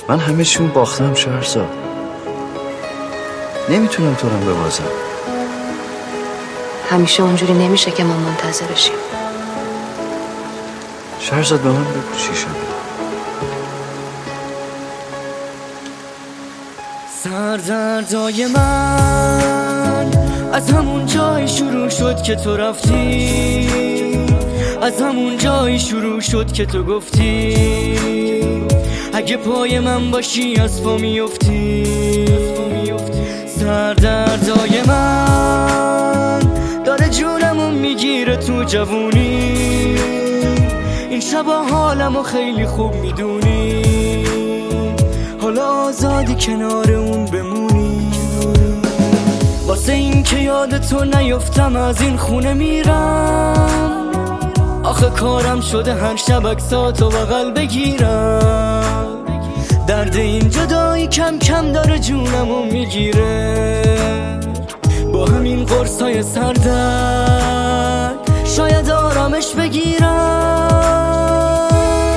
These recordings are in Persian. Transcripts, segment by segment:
من همه چیون باختم شهرزاد، نمیتونم تو رو ببازم. همیشه اونجوری نمیشه که ما منتظرشیم. شهرزاد به من بگو چی شده. سردردای من از همون جایی شروع شد که تو رفتی، از همون جایی شروع شد که تو گفتی اگه پای من باشی از پا میفتی. سردردای من داره جونمو میگیره تو جوونی، این شبا حالمو خیلی خوب میدونی، حالا آزادی کنار اون بمونی. واسه این که یاد تو نیفتم از این خونه میرم، آخه کارم شده هر شب عکساتو بغل بگیرم. درد این جدایی کم کم داره جونمو میگیره، با همین قرصای سردرد شاید آرامش بگیرم.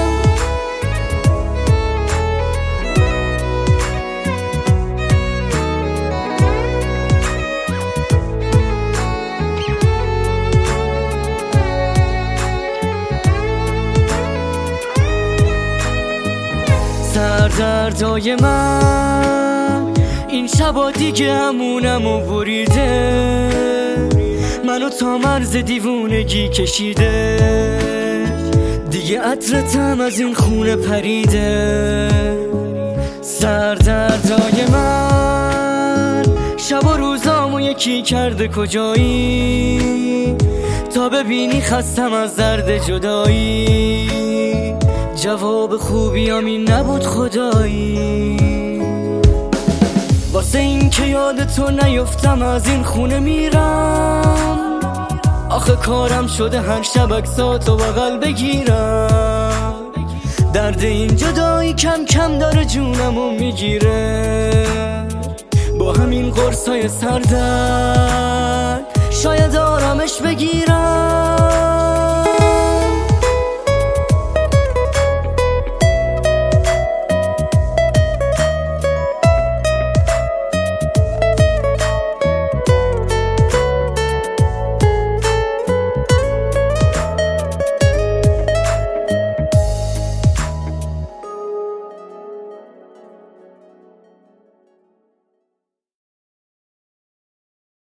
سردردای من این شبا دیگه همونمو بریده، منو تا مرز دیوونگی کشیده، دیگه عطرتم از این خونه پریده. سردردای من شب و روزامو یکی کرده کجایی، تا ببینی خستم از درد جدایی، جواب خوبیام این نبود خدایی. واسه این که یاد تو نیفتم از این خونه میرم، آخه کارم شده هر شب عکساتو بغل بگیرم. درد این جدایی کم کم داره جونمو میگیره، با همین قرصای سردرد شاید آرامش بگیرم.